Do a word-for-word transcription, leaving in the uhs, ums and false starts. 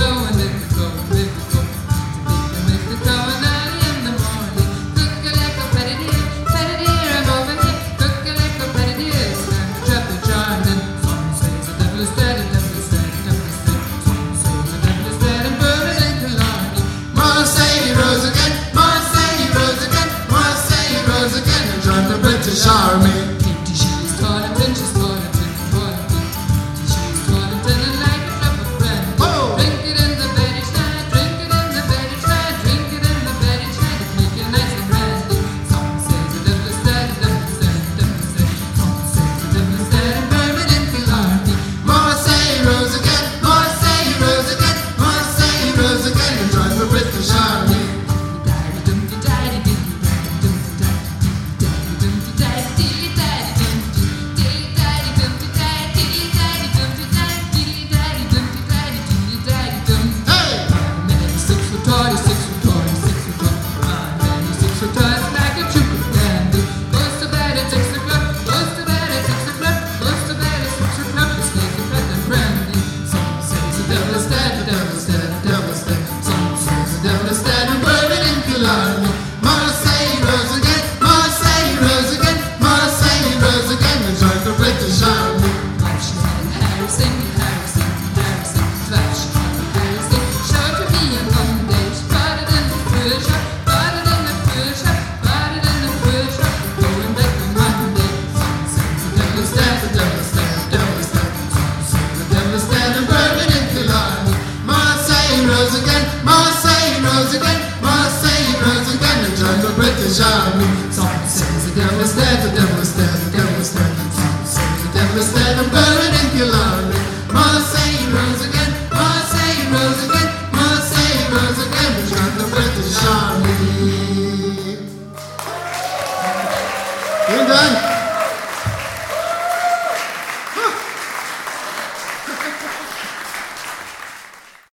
British Army. She's Torrington, she's Torrington, Torrington. She's Torrington and like a drop of brandy. Oh. Drink it in the Betty Shrine, drink it in the Betty Shrine, drink it in the Betty Shrine to make you nice and brandy. Some say the devil is dead, the devil is dead, the devil is dead. Some say the devil is dead and buried in Killarney. More say he rose again, more say he rose again, more say he rose again and joined the British Army. British Army. Some says the devil is dead, the devil